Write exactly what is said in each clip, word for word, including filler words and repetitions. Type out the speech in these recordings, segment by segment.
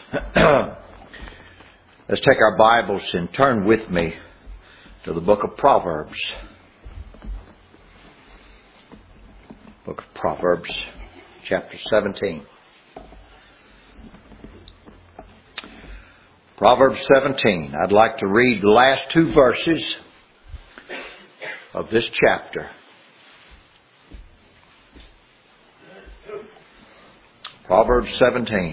Let's take our Bibles and turn with me to the book of Proverbs. Book of Proverbs, chapter seventeen. Proverbs seventeen. I'd like to read the last two verses of this chapter. Proverbs seventeen.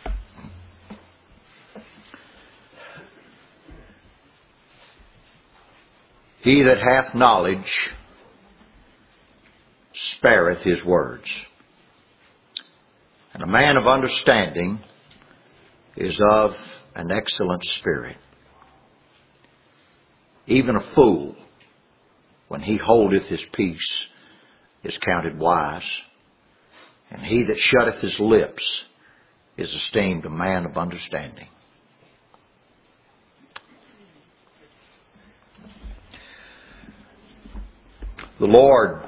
He that hath knowledge spareth his words, and a man of understanding is of an excellent spirit. Even a fool, when he holdeth his peace, is counted wise, and he that shutteth his lips is esteemed a man of understanding. The Lord,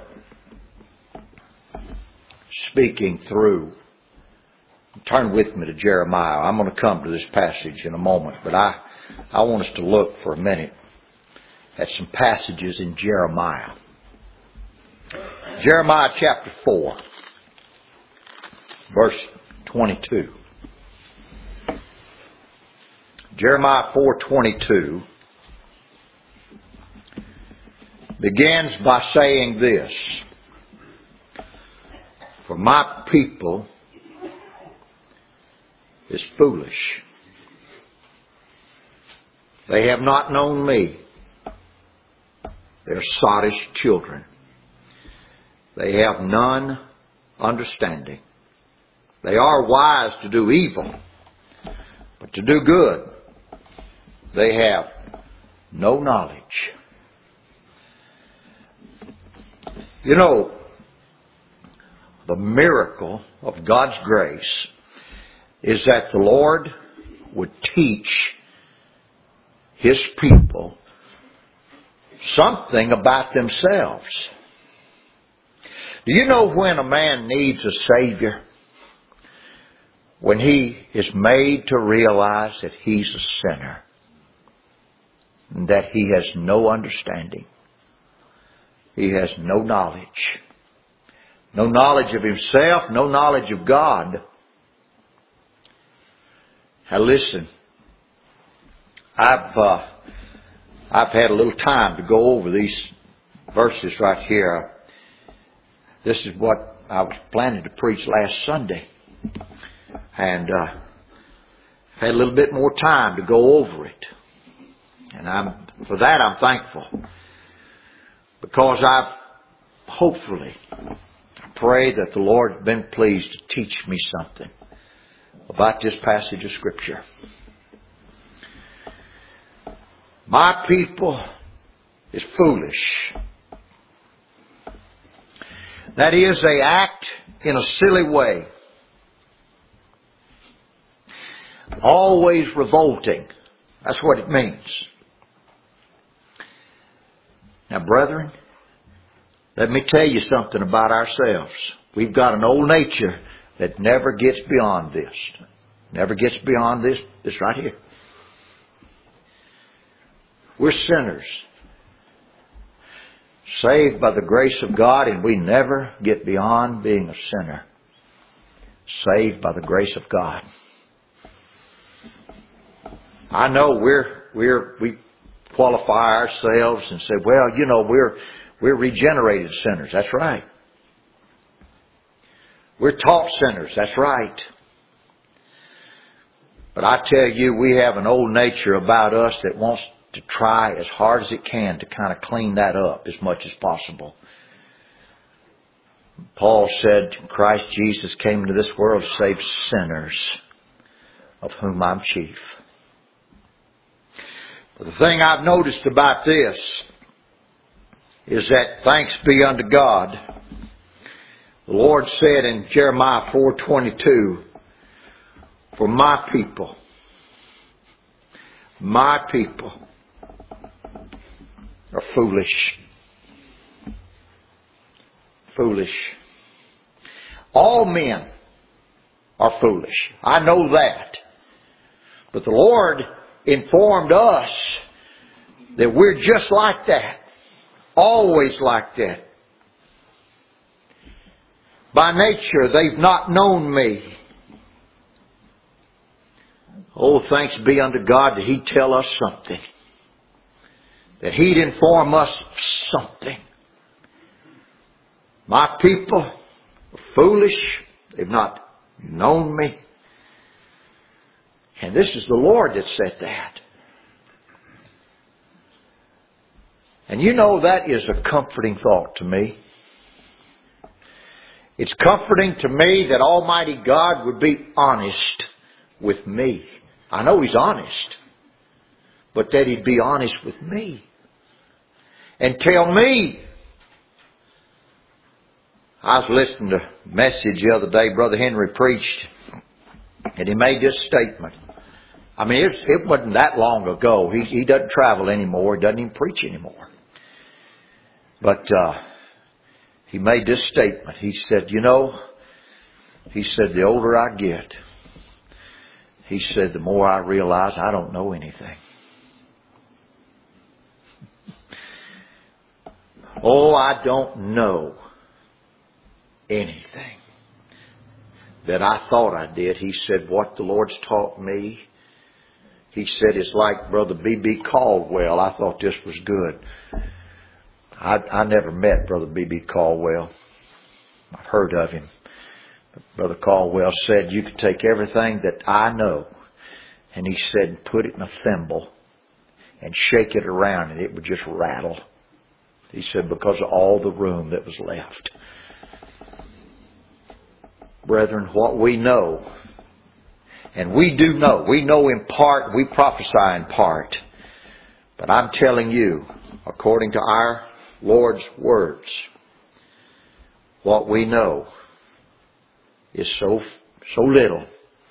speaking through, turn with me to Jeremiah. I'm going to come to this passage in a moment, but I, I want us to look for a minute at some passages in Jeremiah. Jeremiah chapter four, verse twenty-two. Jeremiah four twenty-two begins by saying this: For my people is foolish. They have not known me. They're sottish children. They have none understanding. They are wise to do evil, but to do good they have no knowledge. You know, the miracle of God's grace is that the Lord would teach His people something about themselves. Do you know when a man needs a Savior? When he is made to realize that he's a sinner and that he has no understanding. He has no knowledge. No knowledge of himself, no knowledge of God. Now listen, I've uh, I've had a little time to go over these verses right here. This is what I was planning to preach last Sunday, and uh, had a little bit more time to go over it, and I'm for that I'm thankful, because I've hopefully pray that the Lord has been pleased to teach me something about this passage of Scripture. My people is foolish. That is, they act in a silly way. Always revolting. That's what it means. Now, brethren, let me tell you something about ourselves. We've got an old nature that never gets beyond this. Never gets beyond this, this right here. We're sinners. Saved by the grace of God, and we never get beyond being a sinner. Saved by the grace of God. I know we're, we're, we qualify ourselves and say, well, you know, we're, We're regenerated sinners. That's right. We're taught sinners. That's right. But I tell you, we have an old nature about us that wants to try as hard as it can to kind of clean that up as much as possible. Paul said, Christ Jesus came into this world to save sinners, of whom I'm chief. But the thing I've noticed about this is that thanks be unto God, the Lord said in Jeremiah four twenty-two, for my people, my people are foolish. Foolish. All men are foolish. I know that. But the Lord informed us that we're just like that. Always like that. By nature, they've not known me. Oh, thanks be unto God that He'd tell us something. That He'd inform us something. My people are foolish. They've not known me. And this is the Lord that said that. And you know that is a comforting thought to me. It's comforting to me that Almighty God would be honest with me. I know He's honest. But that He'd be honest with me. And tell me. I was listening to a message the other day. Brother Henry preached. And he made this statement. I mean, it, it wasn't that long ago. He, he doesn't travel anymore. He doesn't even preach anymore. But uh, he made this statement. He said, you know, he said, the older I get, he said, the more I realize I don't know anything. Oh, I don't know anything that I thought I did. He said, what the Lord's taught me, he said, it's like Brother B B Caldwell. I thought this was good. I, I never met Brother B B Caldwell. I've heard of him. But Brother Caldwell said, you could take everything that I know, and he said, put it in a thimble and shake it around, and it would just rattle. He said, because of all the room that was left. Brethren, what we know, and we do know, we know in part, we prophesy in part. But I'm telling you, according to our Lord's words, what we know is so, so little,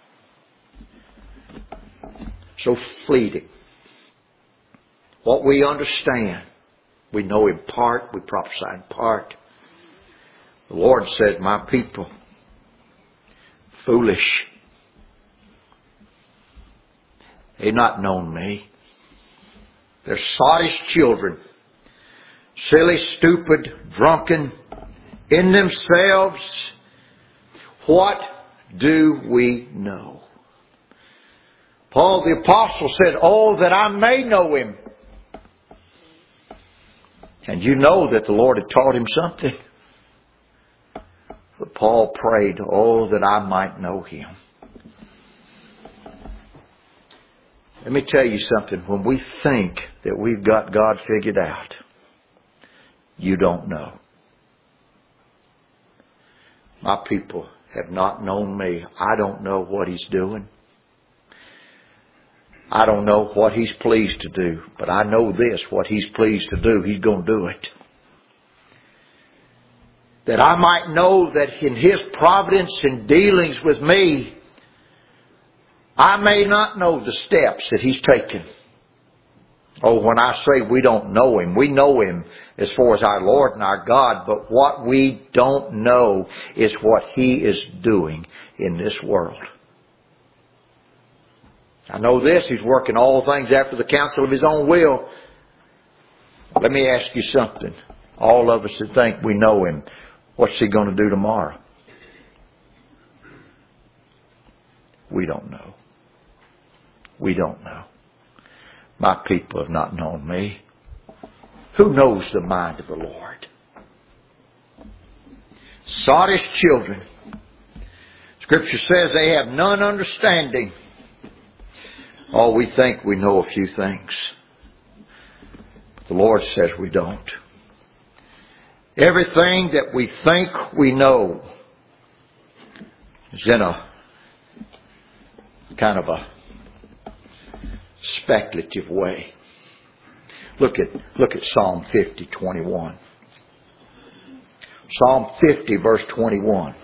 so fleeting. What we understand, we know in part, we prophesy in part. The Lord said, my people, foolish. They've not known me. They're sottish children. Silly, stupid, drunken, in themselves. What do we know? Paul the Apostle said, oh, that I may know Him. And you know that the Lord had taught him something. But Paul prayed, oh, that I might know Him. Let me tell you something. When we think that we've got God figured out, you don't know. My people have not known me. I don't know what He's doing. I don't know what He's pleased to do. But I know this, what He's pleased to do, He's going to do it. That I might know that in His providence and dealings with me, I may not know the steps that He's taken. Oh, when I say we don't know Him, we know Him as far as our Lord and our God. But what we don't know is what He is doing in this world. I know this, He's working all things after the counsel of His own will. Let me ask you something. All of us that think we know Him, what's He going to do tomorrow? We don't know. We don't know. My people have not known me. Who knows the mind of the Lord? Sottish children. Scripture says they have none understanding. Oh, we think we know a few things. But the Lord says we don't. Everything that we think we know is in a kind of a speculative way. Look at look at Psalm fifty, twenty-one. Psalm fifty, verse twenty-one.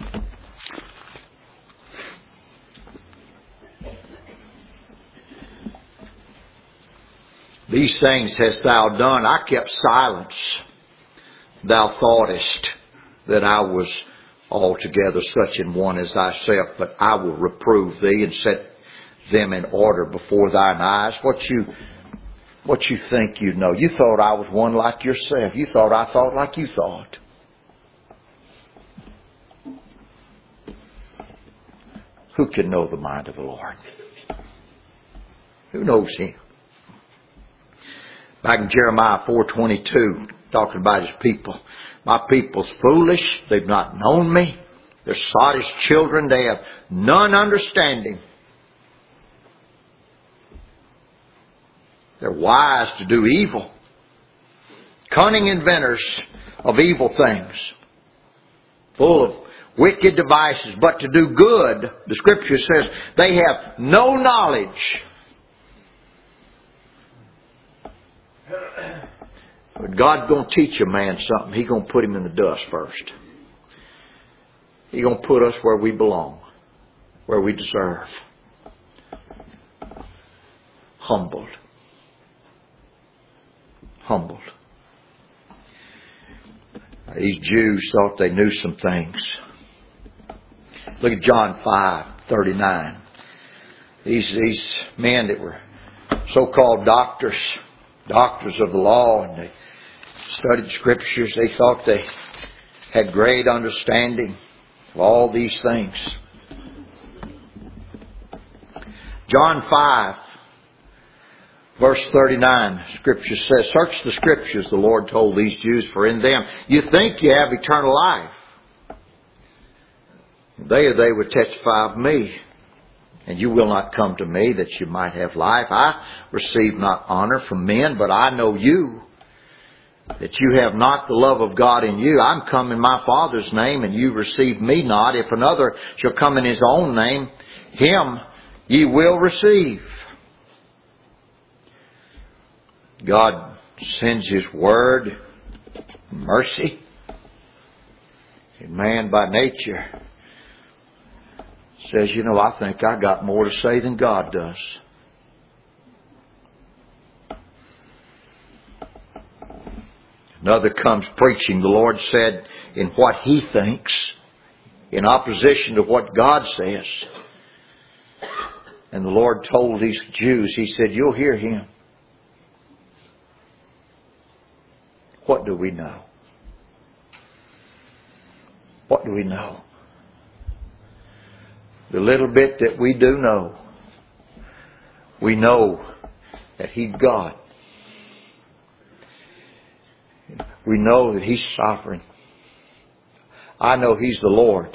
These things hast thou done. I kept silence. Thou thoughtest that I was altogether such an one as thyself, but I will reprove thee and set them in order before thine eyes. What you, what you think you know. You thought I was one like yourself. You thought I thought like you thought. Who can know the mind of the Lord? Who knows Him? Back in Jeremiah four twenty-two, talking about His people. My people's foolish. They've not known me. They're sottish children. They have none understanding. They're wise to do evil. Cunning inventors of evil things. Full of wicked devices. But to do good, the Scripture says, they have no knowledge. But God's going to teach a man something. He's going to put him in the dust first. He's going to put us where we belong. Where we deserve. Humbled. Humbled. These Jews thought they knew some things. Look at John five thirty-nine. These, these men that were so-called doctors, doctors of the law, and they studied Scriptures. They thought they had great understanding of all these things. John five, verse thirty-nine, Scripture says, search the Scriptures, the Lord told these Jews, for in them you think you have eternal life. They, they would testify of me. And you will not come to me that you might have life. I receive not honor from men, but I know you, that you have not the love of God in you. I'm come in my Father's name, and you receive me not. If another shall come in his own name, him ye will receive. God sends His Word, mercy. And man by nature says, you know, I think I got more to say than God does. Another comes preaching. The Lord said in what he thinks, in opposition to what God says. And the Lord told these Jews, He said, you'll hear him. What do we know? What do we know? The little bit that we do know, we know that He's God. We know that He's sovereign. I know He's the Lord.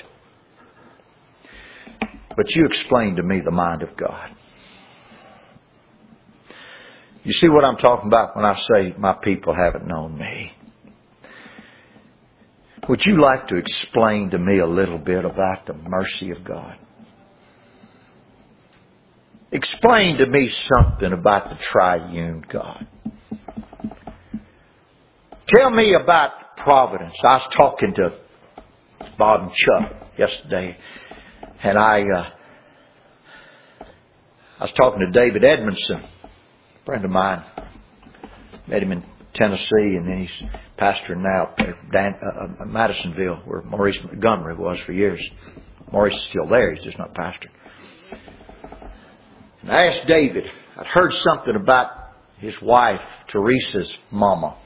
But you explain to me the mind of God. You see what I'm talking about when I say my people haven't known me? Would you like to explain to me a little bit about the mercy of God? Explain to me something about the triune God. Tell me about providence. I was talking to Bob and Chuck yesterday, and I uh, I was talking to David Edmondson, a friend of mine. Met him in Tennessee, and then he's pastoring now at Dan, uh, Madisonville, where Maurice Montgomery was for years. Maurice is still there; he's just not pastoring. And I asked David, I'd heard something about his wife, Teresa's mama.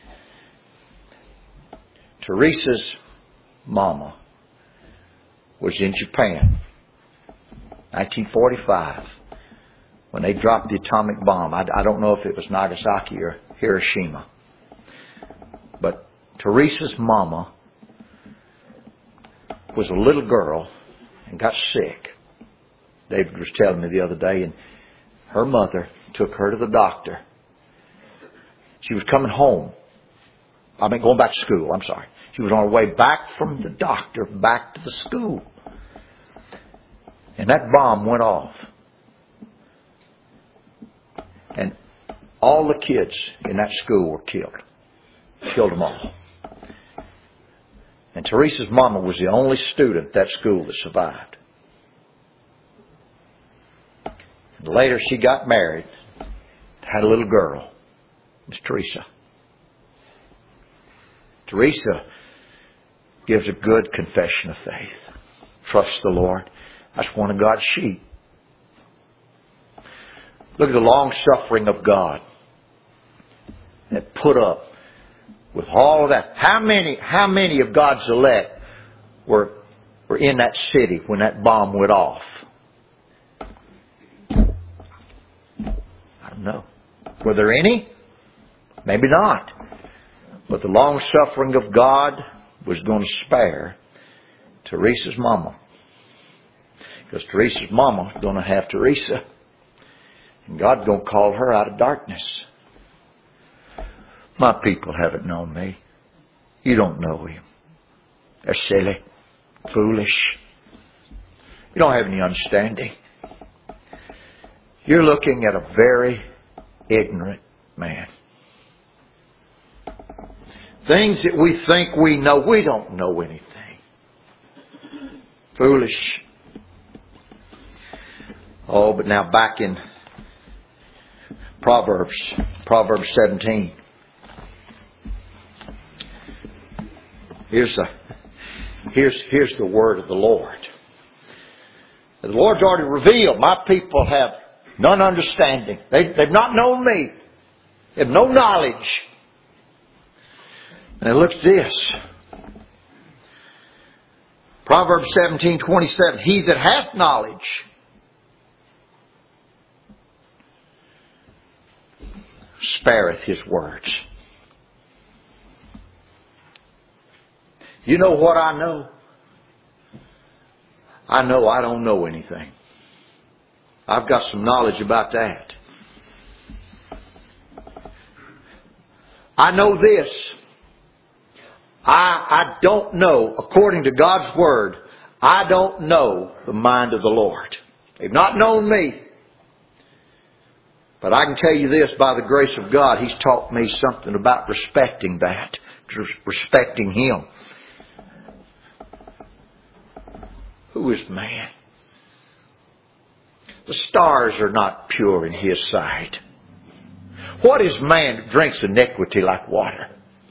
Teresa's mama was in Japan, nineteen forty-five, when they dropped the atomic bomb. I, I don't know if it was Nagasaki or Hiroshima. But Teresa's mama was a little girl and got sick. David was telling me the other day, and her mother took her to the doctor. She was coming home. I mean, going back to school, I'm sorry. She was on her way back from the doctor back to the school. And that bomb went off. And all the kids in that school were killed. Killed them all. And Teresa's mama was the only student at that school that survived. And later she got married, had a little girl, Miss Teresa. Teresa gives a good confession of faith. Trust the Lord. That's one of God's sheep. Look at the long suffering of God that put up with all of that. How many, how many of God's elect were, were in that city when that bomb went off? I don't know. Were there any? Maybe not. But the long suffering of God was going to spare Teresa's mama. Because Teresa's mama is going to have Teresa. And God's going to call her out of darkness. My people haven't known me. You don't know Him. They're silly, foolish. You don't have any understanding. You're looking at a very ignorant man. Things that we think we know, we don't know anything. Foolish. Oh, but now back in Proverbs, Proverbs seventeen. Here's the, here's, here's the word of the Lord. The Lord's already revealed, my people have none understanding. They, they've not known me. They have no knowledge. And look at this. Proverbs seventeen twenty-seven. He that hath knowledge spareth his words. You know what I know? I know I don't know anything. I've got some knowledge about that. I know this. I, I don't know, according to God's Word, I don't know the mind of the Lord. They've not known me. But I can tell you this, by the grace of God, He's taught me something about respecting that, respecting Him. Who is man? The stars are not pure in His sight. What is man that drinks iniquity like water?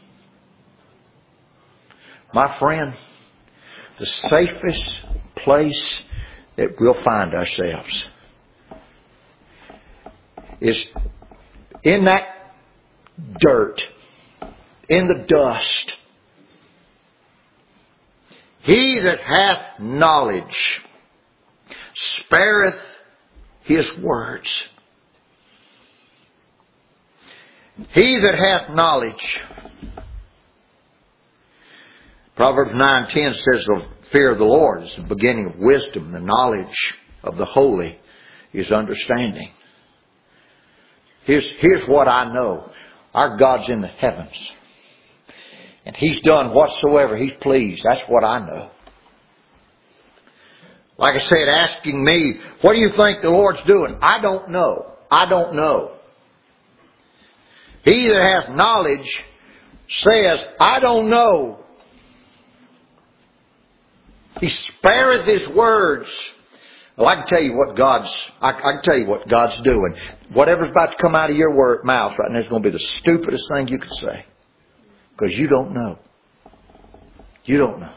My friend, the safest place that we'll find ourselves is in that dirt, in the dust. He that hath knowledge spareth his words. He that hath knowledge. Proverbs nine ten says the fear of the Lord is the beginning of wisdom. The knowledge of the holy is understanding. Here's, here's what I know. Our God's in the heavens. And He's done whatsoever He's pleased. That's what I know. Like I said, asking me, what do you think the Lord's doing? I don't know. I don't know. He that hath knowledge says, I don't know. He spareth His words. Well, I can tell you what God's, I, I can tell you what God's doing. Whatever's about to come out of your word, mouth right now is going to be the stupidest thing you could say. Because you don't know. You don't know.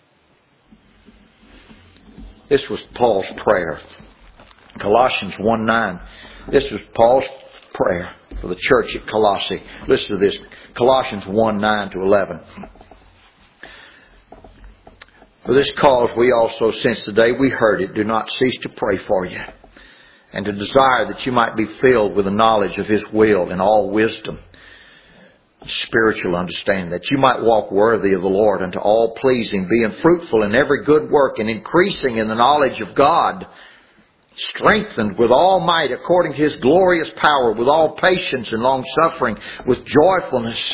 This was Paul's prayer. Colossians one nine. This was Paul's prayer for the church at Colossae. Listen to this. Colossians one nine to eleven. For this cause we also, since the day we heard it, do not cease to pray for you, and to desire that you might be filled with the knowledge of His will in all wisdom, spiritual understanding, that you might walk worthy of the Lord unto all pleasing, being fruitful in every good work, and increasing in the knowledge of God, strengthened with all might according to His glorious power, with all patience and long suffering, with joyfulness.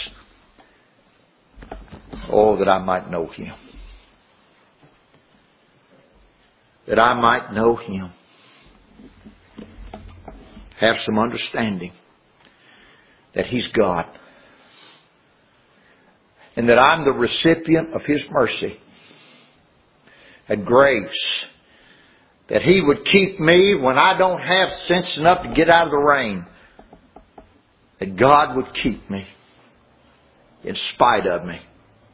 Oh, that I might know Him. That I might know Him. Have some understanding that He's God. And that I'm the recipient of His mercy and grace. That He would keep me when I don't have sense enough to get out of the rain. That God would keep me in spite of me.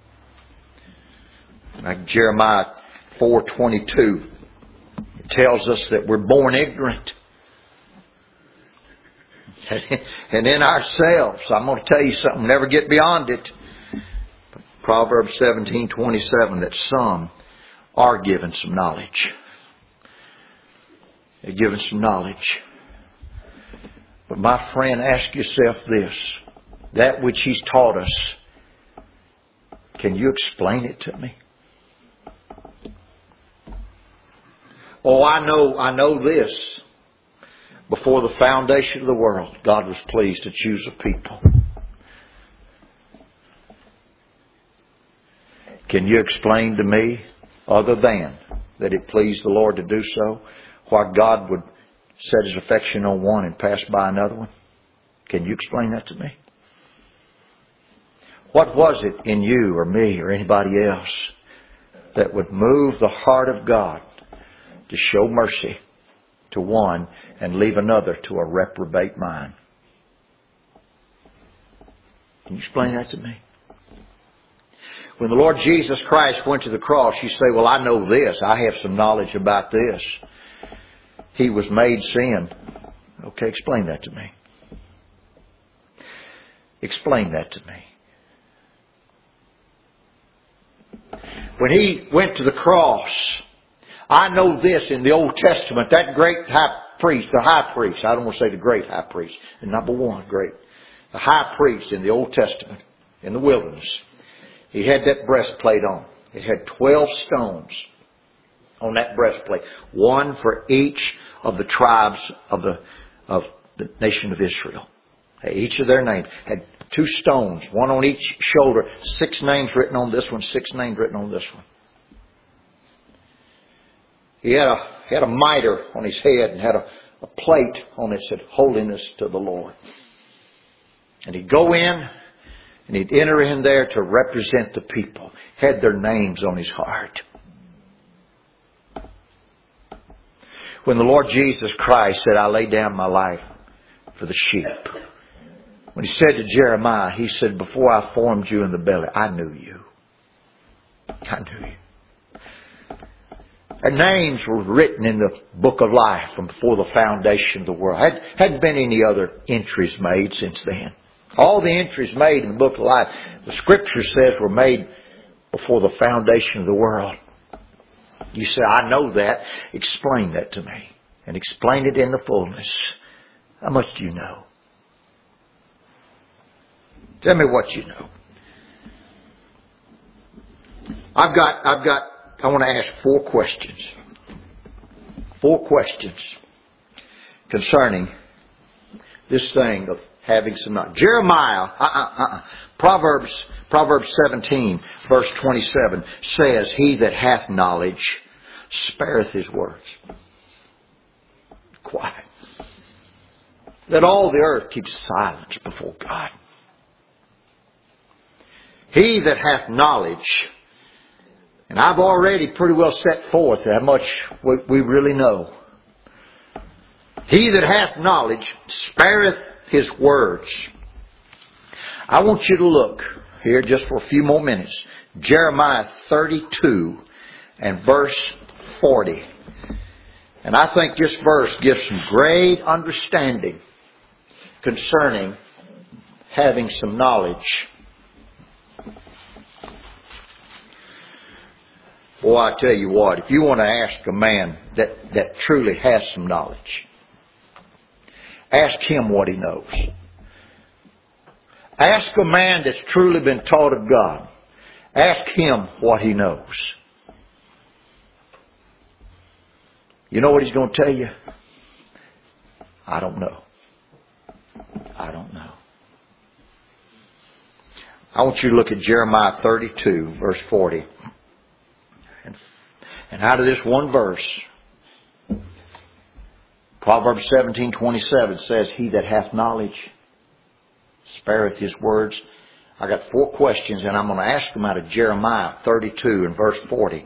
Like Jeremiah four twenty-two. It tells us that we're born ignorant. And in ourselves, I'm going to tell you something, never get beyond it. Proverbs seventeen twenty-seven, that some are given some knowledge. They're given some knowledge. But my friend, ask yourself this. That which He's taught us, can you explain it to me? Oh, I know, I know this. Before the foundation of the world, God was pleased to choose a people. Can you explain to me, other than that it pleased the Lord to do so, why God would set His affection on one and pass by another one? Can you explain that to me? What was it in you or me or anybody else that would move the heart of God to show mercy to one and leave another to a reprobate mind? Can you explain that to me? When the Lord Jesus Christ went to the cross, you say, well, I know this. I have some knowledge about this. He was made sin. Okay, explain that to me. Explain that to me. When He went to the cross, I know this in the Old Testament, that great high priest, the high priest, I don't want to say the great high priest, the number one great, the high priest in the Old Testament, in the wilderness, he had that breastplate on. It had twelve stones on that breastplate, one for each of the tribes of the of the nation of Israel. Each of their names had two stones, one on each shoulder, six names written on this one, six names written on this one. He had a he had a mitre on his head and had a, a plate on it that said, "Holiness to the Lord." And he'd go in and he'd enter in there to represent the people. Had their names on his heart. When the Lord Jesus Christ said, "I lay down my life for the sheep." When He said to Jeremiah, He said, "Before I formed you in the belly, I knew you." I knew you. Their names were written in the book of life from before the foundation of the world. Had, hadn't been any other entries made since then. All the entries made in the book of life, the Scripture says, were made before the foundation of the world. You say, "I know that." Explain that to me. And explain it in the fullness. How much do you know? Tell me what you know. I've got, I've got, I want to ask four questions. Four questions concerning this thing of having some knowledge. Jeremiah, uh-uh, uh-uh. Proverbs, Proverbs seventeen, verse twenty-seven says, "He that hath knowledge spareth his words." Quiet. Let all the earth keep silence before God. He that hath knowledge, and I've already pretty well set forth how much we, we really know. He that hath knowledge spareth his words. I want you to look here just for a few more minutes. Jeremiah thirty-two and verse forty. And I think this verse gives some great understanding concerning having some knowledge. Boy, I tell you what, if you want to ask a man that, that truly has some knowledge, ask him what he knows. Ask a man that's truly been taught of God. Ask him what he knows. You know what he's going to tell you? I don't know. I don't know. I want you to look at Jeremiah thirty-two, verse forty. And, and out of this one verse, Proverbs seventeen twenty-seven says, "He that hath knowledge spareth his words." I got four questions, and I'm going to ask them out of Jeremiah thirty-two and verse forty.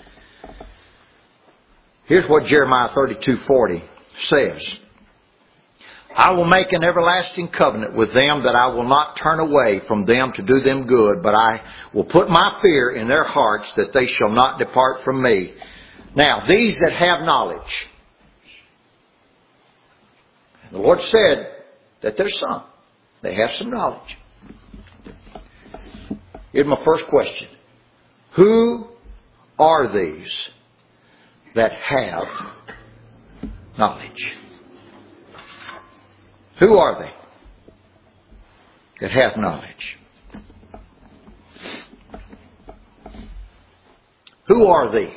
Here's what Jeremiah thirty-two forty says. "I will make an everlasting covenant with them, that I will not turn away from them to do them good, but I will put my fear in their hearts, that they shall not depart from me." Now, these that have knowledge, the Lord said that there's some. They have some knowledge. Here's my first question. Who are these that have knowledge? Who are they that have knowledge? Who are these?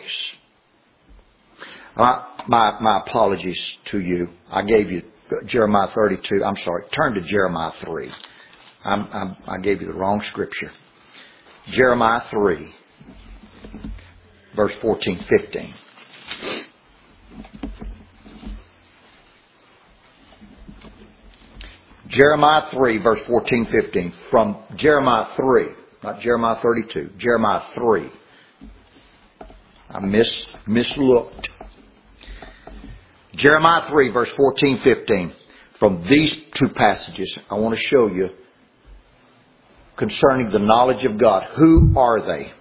Uh, my, my apologies to you. I gave you Jeremiah thirty-two. I'm sorry. Turn to Jeremiah three. I'm, I'm, I gave you the wrong scripture. Jeremiah three, verse fourteen, fifteen. Jeremiah three, verse fourteen, fifteen. From Jeremiah three, not Jeremiah thirty-two. Jeremiah three. I mis, mislooked. Jeremiah three, verse fourteen, fifteen. From these two passages, I want to show you concerning the knowledge of God. Who are they?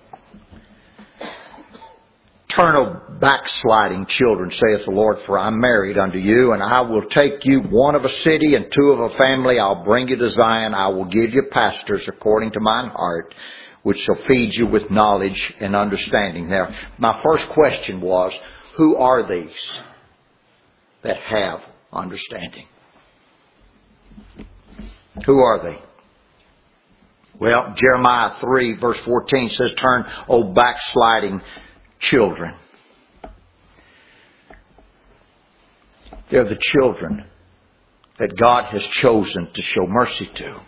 Turn, O backsliding children, saith the Lord, for I am married unto you, and I will take you one of a city and two of a family. I'll bring you to Zion. I will give you pastors according to mine heart, which shall feed you with knowledge and understanding. Now, my first question was, who are these that have understanding? Who are they? Well, Jeremiah three, verse fourteen says, turn, O backsliding children. They're the children that God has chosen to show mercy to.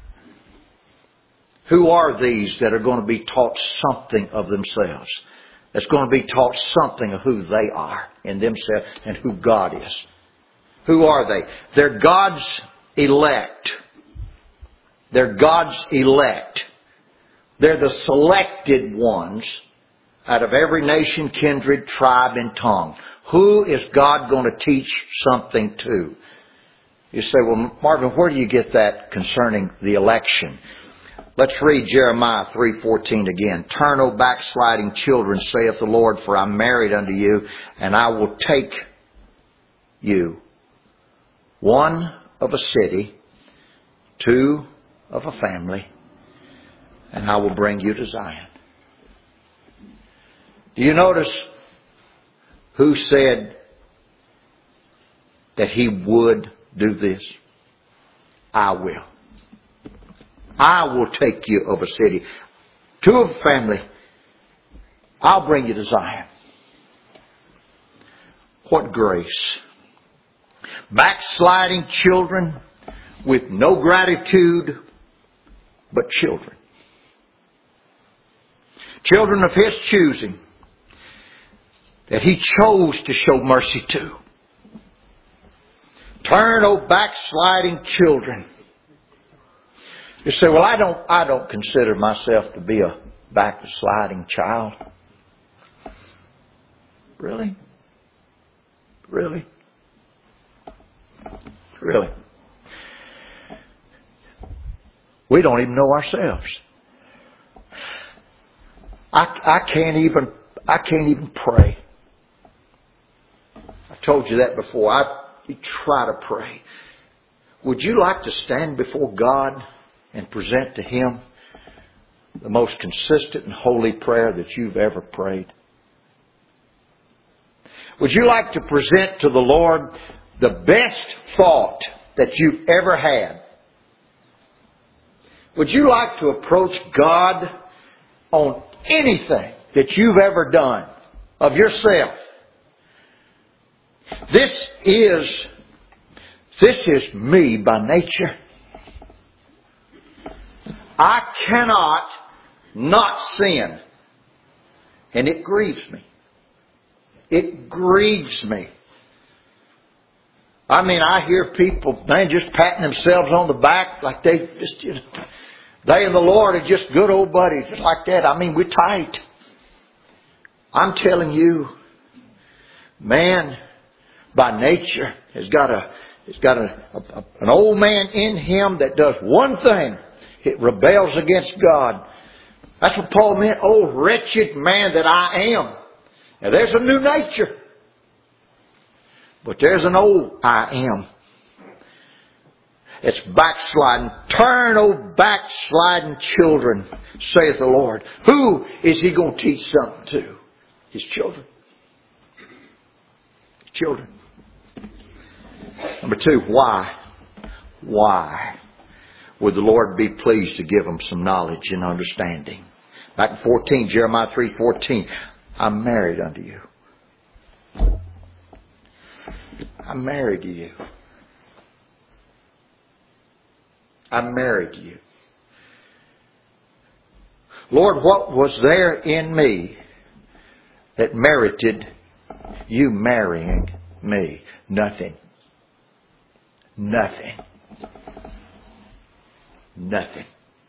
Who are these that are going to be taught something of themselves? That's going to be taught something of who they are in themselves and who God is. Who are they? They're God's elect. They're God's elect. They're the selected ones out of every nation, kindred, tribe, and tongue. Who is God going to teach something to? You say, well, Marvin, where do you get that concerning the election? Let's read Jeremiah three fourteen again. Turn, O backsliding children, saith the Lord, for I am married unto you, and I will take you one of a city, two of a family, and I will bring you to Zion. Do you notice who said that He would do this? I will. I will take you of a city, two of a family. I'll bring you to Zion. What grace. Backsliding children with no gratitude, but children. Children of His choosing that He chose to show mercy to. Turn, O backsliding children. You say, well, I don't, I don't consider myself to be a backsliding child. Really? Really? Really? We don't even know ourselves. I, I can't even, I can't even pray. I've told you that before. I you try to pray. Would you like to stand before God and present to Him the most consistent and holy prayer that you've ever prayed? Would you like to present to the Lord the best thought that you've ever had? Would you like to approach God on anything that you've ever done of yourself? This is, this is me by nature. I cannot not sin. And it grieves me. It grieves me. I mean, I hear people, they just patting themselves on the back like they just, you know, they and the Lord are just good old buddies, just like that. I mean, we're tight. I'm telling you, man, by nature, has got a, has got a, a, an old man in him that does one thing. It rebels against God. That's what Paul meant. Oh, wretched man that I am. Now, there's a new nature. But there's an old I am. that's backsliding. Turn, O backsliding children, saith the Lord. Who is He going to teach something to? His children. His children. Number two, why? Why would the Lord be pleased to give them some knowledge and understanding? Back in fourteen, Jeremiah three fourteen. I'm married unto you. I'm married to you. I'm married to you. Lord, what was there in me that merited you marrying me? Nothing. Nothing. Nothing.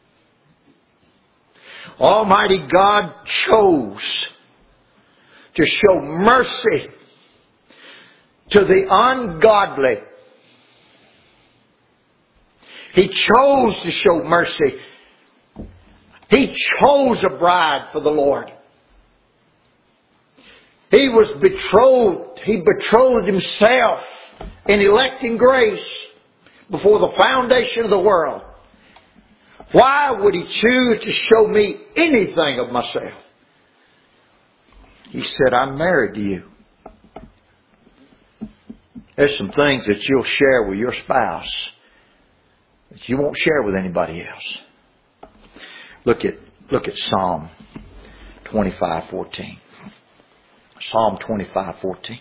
Almighty God chose to show mercy to the ungodly. He chose to show mercy. He chose a bride for the Lord. He was betrothed. He betrothed Himself in electing grace before the foundation of the world. Why would He choose to show me anything of myself? He said, I'm married to you. There's some things that you'll share with your spouse that you won't share with anybody else. Look at, look at Psalm twenty-five fourteen. Psalm twenty-five fourteen.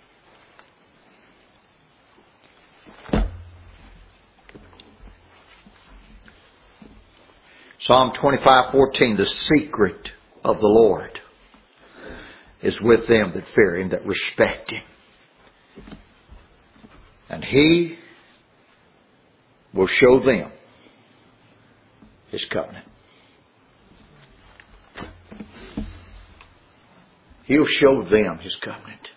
Psalm twenty-five fourteen. The secret of the Lord is with them that fear Him, that respect Him. And He will show them His covenant. He'll show them His covenant.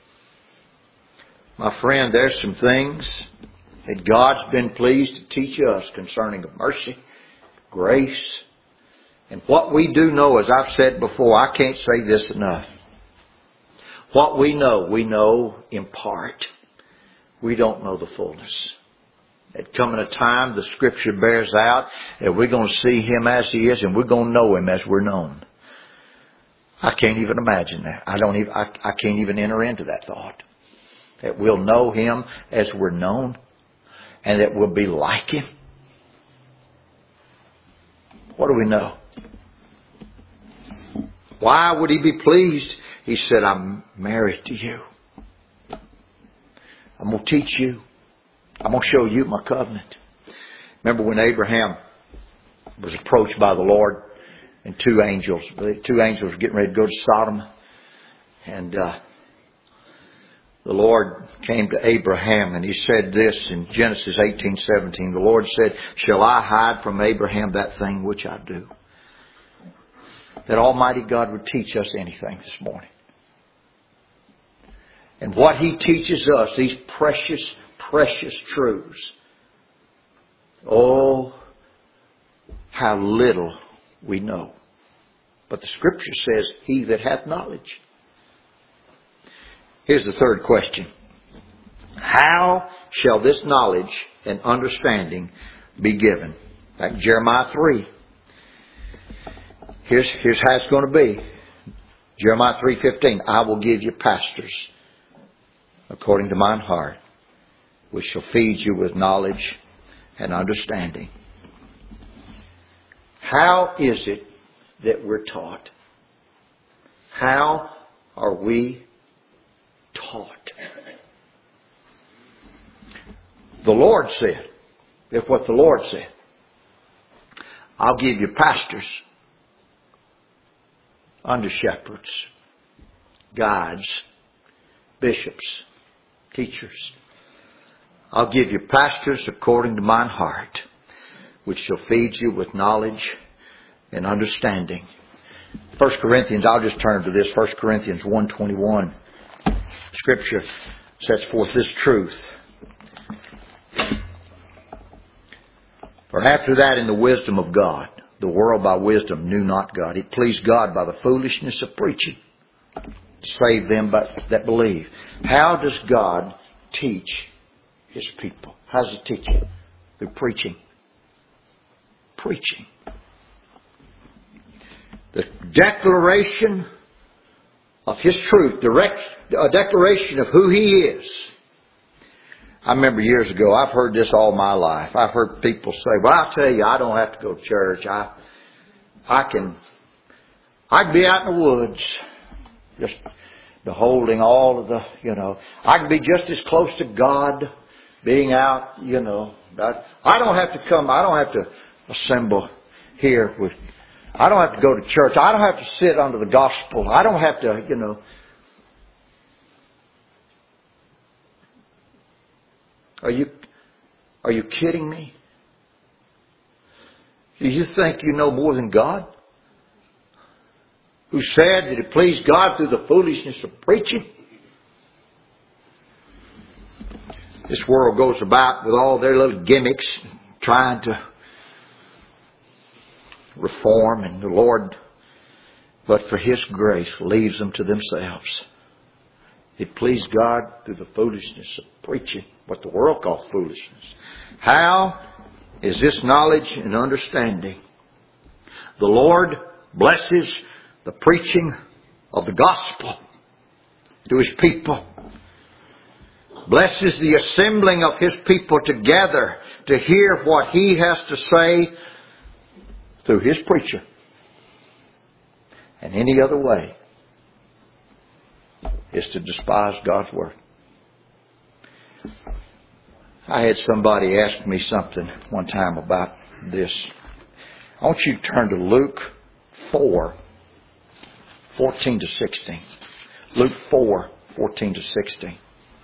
My friend, there's some things that God's been pleased to teach us concerning mercy, grace, and what we do know, as I've said before, I can't say this enough. What we know, we know in part. We don't know the fullness. At coming a time, the Scripture bears out that we're going to see Him as He is, and we're going to know Him as we're known. I can't even imagine that. I don't even. I, I can't even enter into that thought. That we'll know Him as we're known, and that we'll be like Him. What do we know? Why would He be pleased? He said, I'm married to you. I'm going to teach you. I'm going to show you my covenant. Remember when Abraham was approached by the Lord and two angels, two angels were getting ready to go to Sodom. And uh, the Lord came to Abraham and He said this in Genesis eighteen seventeen. The Lord said, shall I hide from Abraham that thing which I do? That Almighty God would teach us anything this morning. And what He teaches us, these precious, precious truths. Oh, how little we know. But the Scripture says, he that hath knowledge. Here's the third question. How shall this knowledge and understanding be given? Back in Jeremiah three. Here's, here's how it's going to be. Jeremiah three fifteen. I will give you pastors according to mine heart, which shall feed you with knowledge and understanding. How is it that we're taught? How are we taught? The Lord said, if what the Lord said, I'll give you pastors, under shepherds, guides, bishops, teachers. I'll give you pastors according to mine heart, which shall feed you with knowledge and understanding. First Corinthians, I'll just turn to this. First Corinthians one twenty-one. Scripture sets forth this truth. For after that, in the wisdom of God, the world by wisdom knew not God. It pleased God by the foolishness of preaching to save them that believe. How does God teach His people? How does He teach it? Through preaching. Preaching. The declaration of His truth. Direct, a declaration of who He is. I remember years ago, I've heard this all my life. I've heard people say, well, I'll tell you, I don't have to go to church. I, I can, I can be out in the woods. Just beholding all of the, you know, I can be just as close to God being out, you know. I, I don't have to come, I don't have to assemble here with, I don't have to go to church. I don't have to sit under the gospel. I don't have to, you know. Are you, are you kidding me? Do you think you know more than God? Who said that it pleased God through the foolishness of preaching? This world goes about with all their little gimmicks, trying to reform, and the Lord, but for His grace, leaves them to themselves. It pleased God through the foolishness of preaching, what the world calls foolishness. How is this knowledge and understanding? The Lord blesses the preaching of the gospel to His people. Blesses the assembling of His people together to hear what He has to say through His preacher. And any other way is to despise God's Word. I had somebody ask me something one time about this. I want you to turn to Luke four, fourteen to sixteen. Luke four, fourteen to sixteen.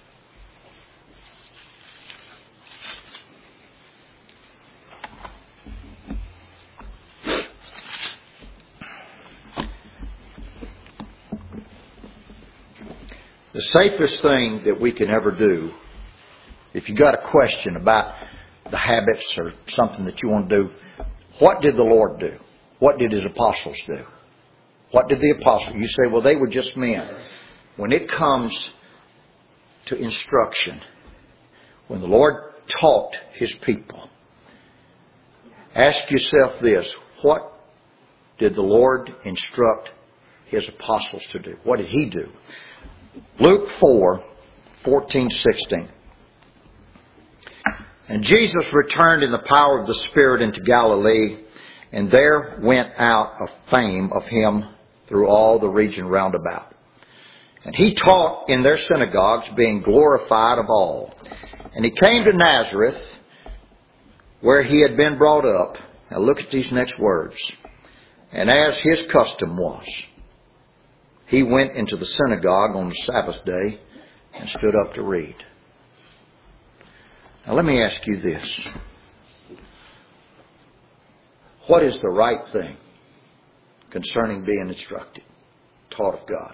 The safest thing that we can ever do, if you got a question about the habits or something that you want to do, what did the Lord do? What did His apostles do? What did the apostles? You say, well, they were just men. When it comes to instruction, when the Lord taught His people, ask yourself this: what did the Lord instruct His apostles to do? What did He do? Luke four, fourteen, sixteen. And Jesus returned in the power of the Spirit into Galilee, and there went out a fame of Him through all the region round about. And He taught in their synagogues, being glorified of all. And He came to Nazareth, where He had been brought up. Now look at these next words. And as His custom was, He went into the synagogue on the Sabbath day and stood up to read. Now let me ask you this. What is the right thing concerning being instructed, taught of God?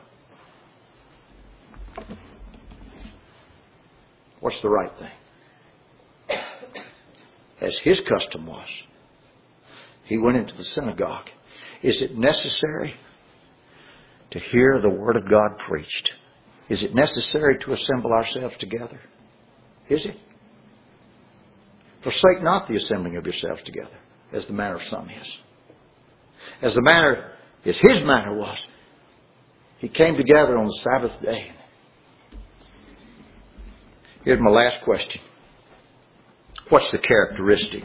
What's the right thing? As His custom was, He went into the synagogue. Is it necessary to hear the Word of God preached? Is it necessary to assemble ourselves together? Is it? Forsake not the assembling of yourselves together, as the manner of some is. As the manner, as His manner was. He came together on the Sabbath day. Here's my last question. What's the characteristic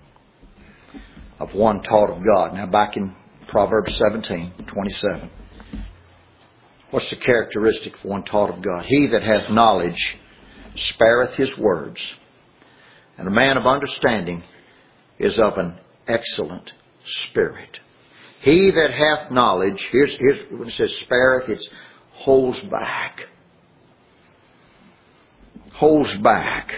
of one taught of God? Now back in Proverbs seventeen, twenty-seven. What's the characteristic of one taught of God? He that hath knowledge spareth his words, and a man of understanding is of an excellent spirit. He that hath knowledge, here's, here's when it says spareth, it's holds back. Holds back.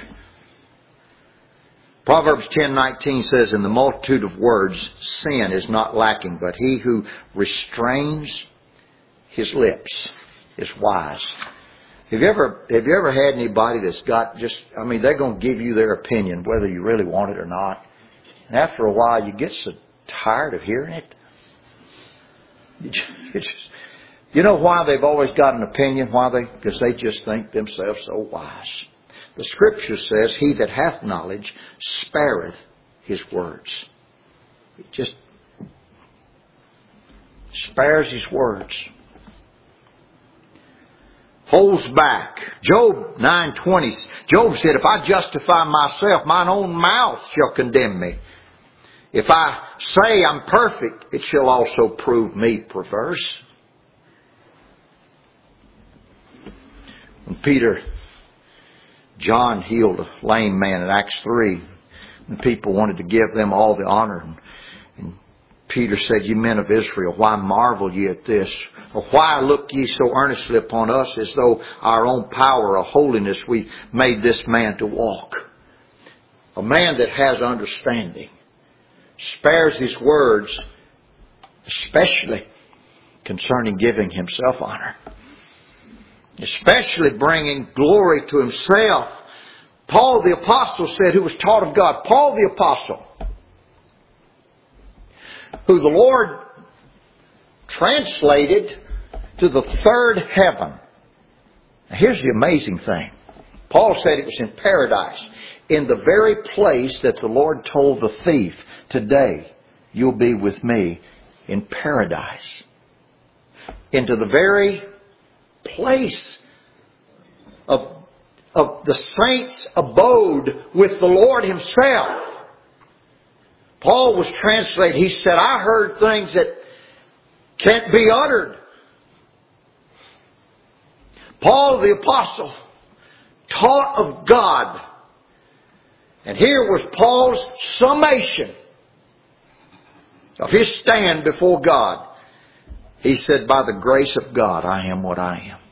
Proverbs ten nineteen says, in the multitude of words, sin is not lacking, but he who restrains his lips is wise. Have you ever, have you ever had anybody that's got just, I mean, they're going to give you their opinion whether you really want it or not. And after a while, you get so tired of hearing it. You, just, you, just, you know why they've always got an opinion? Why they? Because they just think themselves so wise. The Scripture says, he that hath knowledge spareth his words. It just spares his words. Holds back. Job nine twenty. Job said, if I justify myself, mine own mouth shall condemn me. If I say I'm perfect, it shall also prove me perverse. When Peter, John healed a lame man in Acts three, the people wanted to give them all the honor. And, and Peter said, ye men of Israel, why marvel ye at this? Or why look ye so earnestly upon us as though our own power or holiness we made this man to walk? A man that has understanding spares his words, especially concerning giving himself honor. Especially bringing glory to himself. Paul the Apostle said, who was taught of God, Paul the Apostle, who the Lord translated to the third heaven. Now here's the amazing thing. Paul said it was in paradise, in the very place that the Lord told the thief, today you'll be with me in paradise. Into the very place of, of the saints' abode with the Lord Himself. Paul was translated. He said, I heard things that can't be uttered. Paul the Apostle taught of God. And here was Paul's summation of his stand before God. He said, by the grace of God, I am what I am.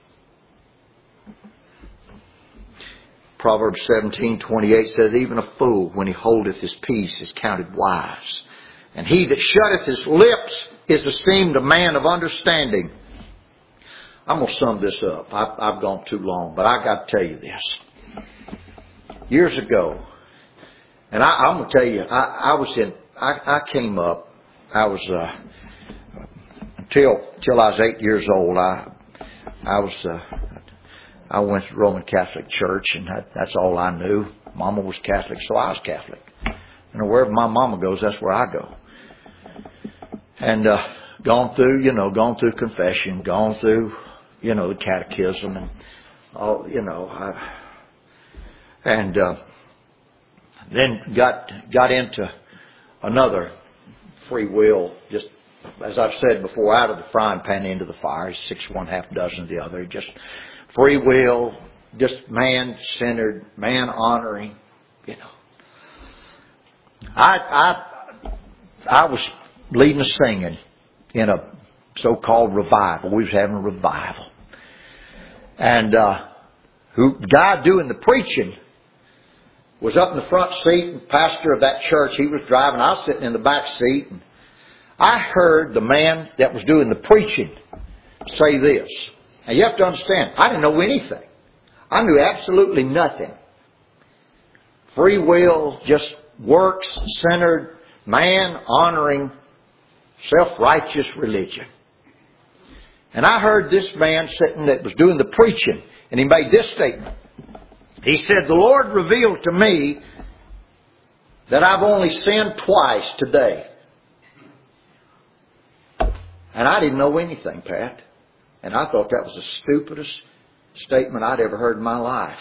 Proverbs seventeen twenty-eight says, even a fool, when he holdeth his peace, is counted wise. And he that shutteth his lips is esteemed a man of understanding. I'm going to sum this up. I've, I've gone too long, but I got to tell you this. Years ago, and I, I'm going to tell you, I, I was in, I, I came up, I was, uh, until, until I was eight years old, I, I was, uh, I went to Roman Catholic Church, and that, that's all I knew. Mama was Catholic, so I was Catholic. And wherever my mama goes, that's where I go. And, uh, gone through, you know, gone through confession, gone through, you know, the catechism and all, you know, I, and, uh, then got, got into another free will, just, as I've said before, out of the frying pan into the fire, six one, half dozen of the other, just free will, just man-centered, man-honoring, you know. I, I, I was leading a singing in a so-called revival. We was having a revival. And, uh, who, the guy doing the preaching was up in the front seat, and pastor of that church, he was driving. I was sitting in the back seat. And I heard the man that was doing the preaching say this. Now you have to understand, I didn't know anything. I knew absolutely nothing. Free will, just works-centered, man-honoring, self-righteous religion. And I heard this man sitting that was doing the preaching, and he made this statement. He said, the Lord revealed to me that I've only sinned twice today. And I didn't know anything, Pat. And I thought that was the stupidest statement I'd ever heard in my life.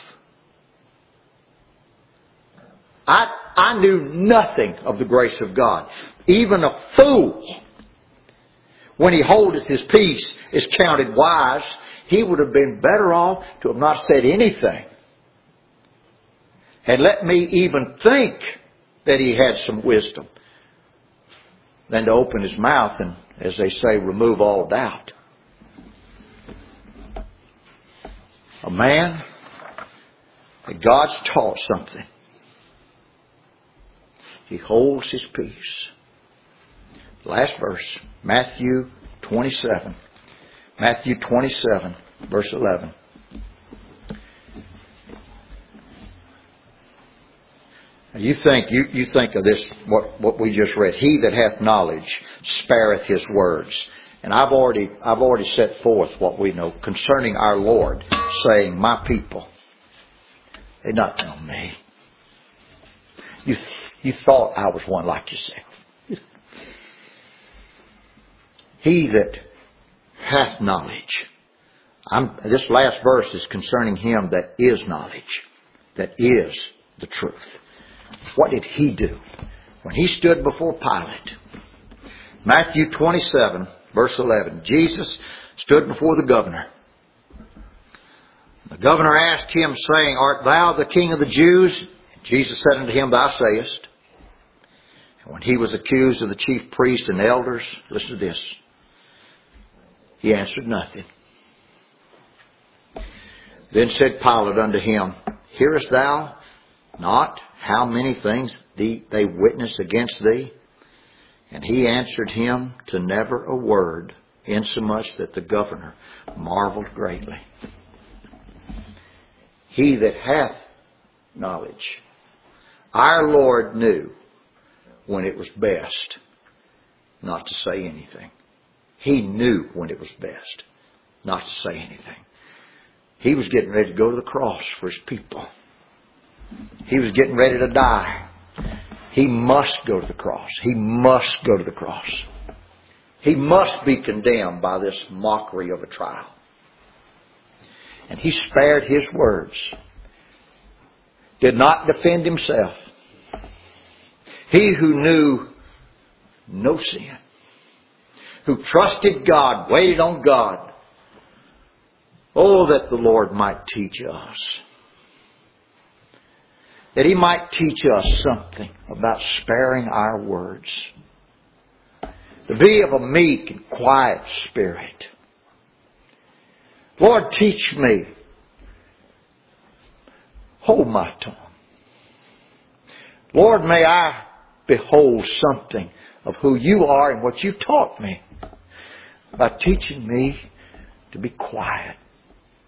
I, I knew nothing of the grace of God. Even a fool, when he holdeth his peace, is counted wise. He would have been better off to have not said anything. And let me even think that he had some wisdom, than to open his mouth and, as they say, remove all doubt. A man that God's taught something. He holds his peace. Last verse, Matthew twenty-seven. Matthew twenty-seven, verse eleven. Now you think you, you think of this, what, what we just read. He that hath knowledge spareth his words. And I've already I've already set forth what we know concerning our Lord, saying, my people, They not known me. You, you thought I was one like yourself. He that hath knowledge. I'm, this last verse is concerning him that is knowledge. That is the truth. What did he do when he stood before Pilate? Matthew twenty-seven, verse eleven. Jesus stood before the governor. The governor asked him, saying, Art thou the king of the Jews? Jesus said unto him, Thou sayest. And when he was accused of the chief priests and elders, listen to this. He answered nothing. Then said Pilate unto him, Hearest thou not how many things they witness against thee? And he answered him to never a word, insomuch that the governor marveled greatly. He that hath knowledge. Our Lord knew when it was best not to say anything. He knew when it was best not to say anything. He was getting ready to go to the cross for his people. He was getting ready to die. He must go to the cross. He must go to the cross. He must be condemned by this mockery of a trial. And he spared his words. Did not defend himself. He who knew no sin. Who trusted God, waited on God. Oh, that the Lord might teach us. That He might teach us something about sparing our words. To be of a meek and quiet spirit. Lord, teach me. Hold my tongue. Lord, may I behold something of who You are and what You taught me by teaching me to be quiet.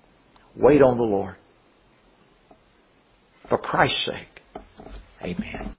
Wait on the Lord. For Christ's sake. Amen.